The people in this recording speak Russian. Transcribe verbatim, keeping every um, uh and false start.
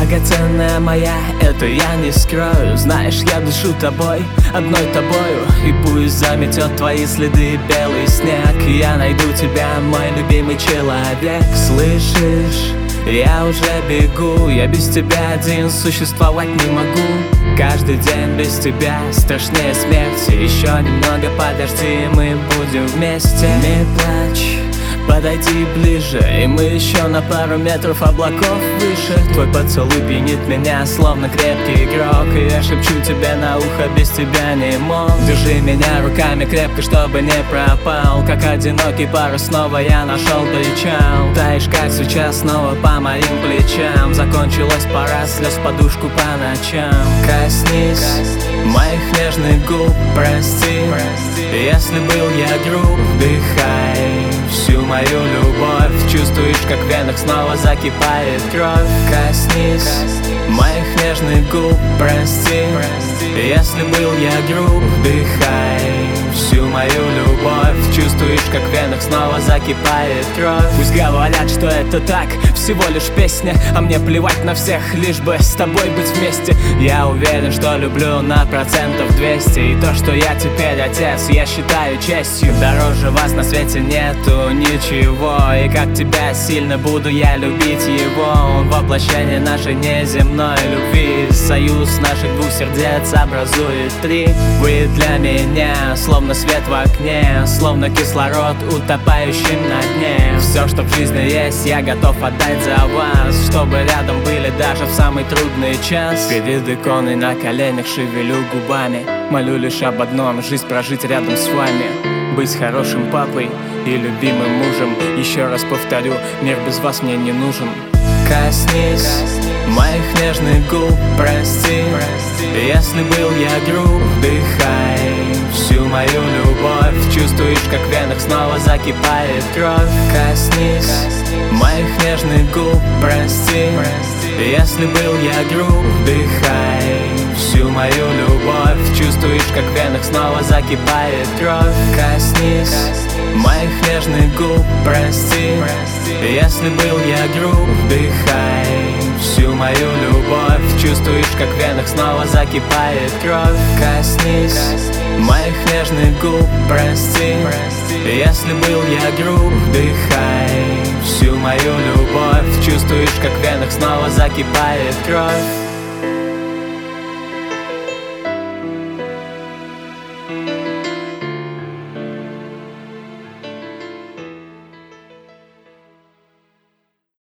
драгоценная моя, это я не скрою. Знаешь, я дышу тобой, одной тобою, и пусть заметет твои следы белый снег, я найду тебя, мой любимый человек. Слышишь? Я уже бегу, я без тебя один существовать не могу. Каждый день без тебя страшнее смерти. Еще немного подожди, мы будем вместе. Не плачь, подойди ближе, и мы еще на пару метров облаков выше. Твой поцелуй пьянит меня, словно крепкий игрок, и я шепчу тебе на ухо, без тебя не мог. Держи меня руками крепко, чтобы не пропал. Как одинокий парус снова я нашел причал. Таишь, как сейчас снова по моим плечам. Закончилась пора слез, подушку по ночам. Коснись моих нежных губ, прости, если был я груб. Вдыхай всю мою любовь, чувствуешь, как в венах снова закипает кровь. Коснись моих нежных губ, прости, если был я груб. Вдыхай всю мою любовь, чувствуешь, как в венах снова закипает кровь. Пусть говорят, что это так, всего лишь песня, а мне плевать на всех, лишь бы с тобой быть вместе. Я уверен, что люблю на процентов двести, и то, что я теперь отец, я считаю честью. Дороже вас на свете нету ничего, и как тебя сильно буду я любить его. Он воплощение нашей неземной любви, союз наших двух сердец образует три. Вы для меня словно свет в окне, словно кислород, утопающий на дне. Все, что в жизни есть, я готов отдать за вас, чтобы рядом были даже в самый трудный час. Перед иконой на коленях шевелю губами, молю лишь об одном: жизнь прожить рядом с вами, быть хорошим папой и любимым мужем. Еще раз повторю, мир без вас мне не нужен. Коснись моих нежных губ, прости, если был я груб. Вдыхай всю мою любовь, чувствуешь, как в венах снова закипает кровь. Коснись моих нежных губ, прости, если был я груб. Вдыхай всю мою любовь, чувствуешь, как в венах снова закипает кровь. Коснись моих нежных губ, прости, если был я груб. Вдыхай всю мою любовь, чувствуешь, как в венах снова закипает кровь. Коснись моих нежных губ, прости, если был я груб. Вдыхай всю мою любовь, чувствуешь, как в венах снова закипает кровь.